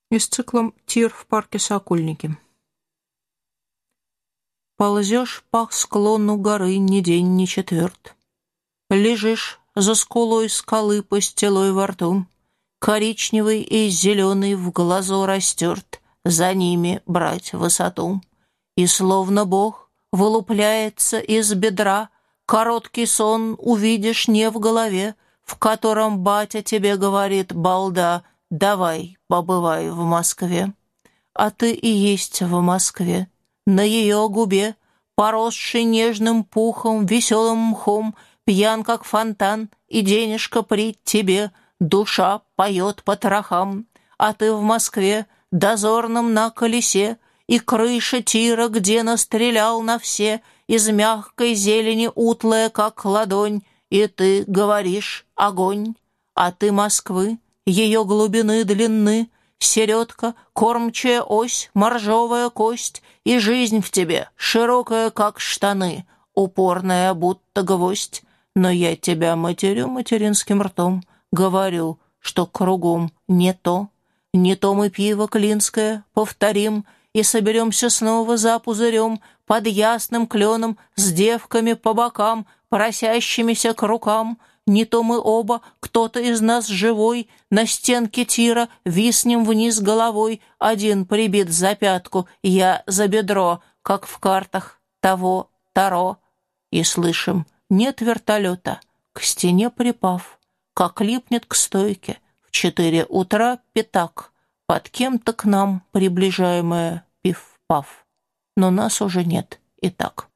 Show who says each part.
Speaker 1: Из цикла «Тир в парке Сокольники». Ползешь по склону горы ни день, ни четверт. Лежишь за скулой скалы пастилой во рту, коричневый и зеленый в глазу растерт, за ними брать высоту. И словно Бог вылупляется из бедра, короткий сон увидишь не в голове, в котором батя тебе говорит: «Балда, давай, побывай в Москве». А ты и есть в Москве. На ее губе, поросший нежным пухом, веселым мхом, пьян как фонтан, и денежка при тебе, душа поет по трахам. А ты в Москве, дозорным на колесе, и крыша тира, где настрелял на все, из мягкой зелени утлая, как ладонь, и ты говоришь: огонь. А ты Москвы, ее глубины длинны, середка, кормчая ось, моржовая кость, и жизнь в тебе, широкая, как штаны, упорная, будто гвоздь. Но я тебя матерю материнским ртом, говорю, что кругом не то. Не то мы пиво клинское повторим и соберемся снова за пузырем под ясным кленом с девками по бокам, просящимися к рукам. Не то мы оба, кто-то из нас живой, на стенке тира виснем вниз головой, один прибит за пятку, я за бедро, как в картах того Таро. И слышим: нет вертолета, к стене припав, как липнет к стойке в 4 утра пятак, под кем-то к нам приближаемая пиф-паф. Но нас уже нет и так.